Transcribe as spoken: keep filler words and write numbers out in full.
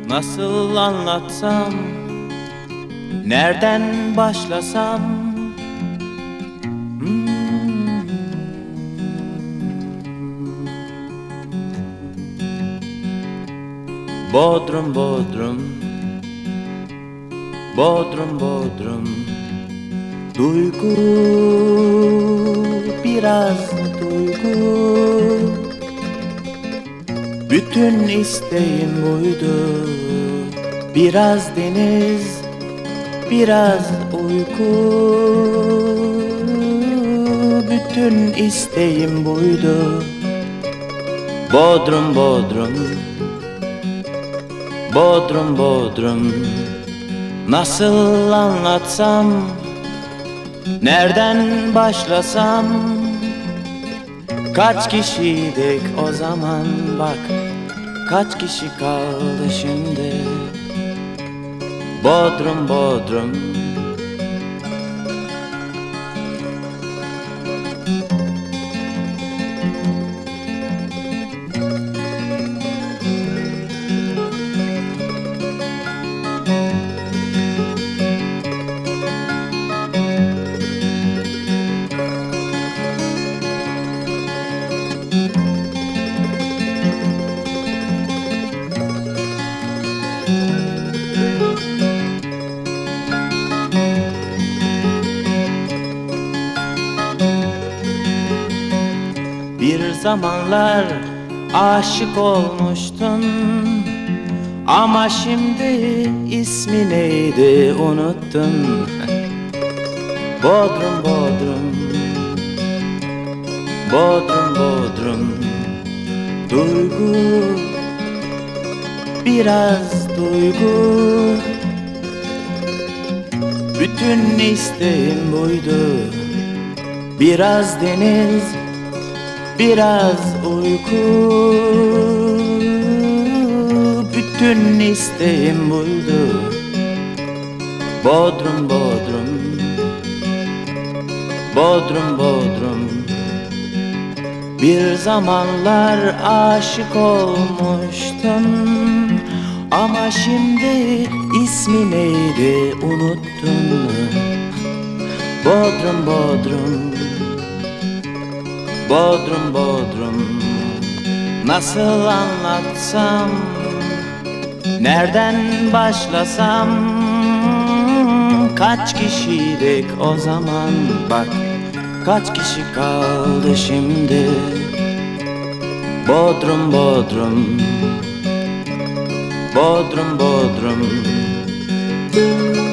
Nasıl anlatsam, nereden başlasam? hmm. Bodrum, Bodrum, Bodrum, Bodrum. Duygu, biraz duygu. Bütün isteğim buydu. Biraz deniz, biraz uyku. Bütün isteğim buydu. Bodrum, Bodrum, Bodrum, Bodrum. Nasıl anlatsam, nereden başlasam? Kaç kişiydik o zaman bak, kaç kişi kaldı şimdi? Bodrum, Bodrum. Bir zamanlar aşık olmuştun, ama şimdi ismi neydi unuttun. Bodrum, Bodrum, Bodrum, Bodrum. Duygu, biraz duygu. Bütün isteğim buydu. Biraz deniz, biraz uyku. Bütün isteğim buydu. Bodrum, Bodrum, Bodrum, Bodrum. Bir zamanlar aşık olmuştum, ama şimdi ismi neydi unuttun. Bodrum, Bodrum, Bodrum, Bodrum. Nasıl anlatsam, nereden başlasam? Kaç kişiydik o zaman bak, kaç kişi kaldı şimdi? Bodrum, Bodrum, Bodrum, Bodrum.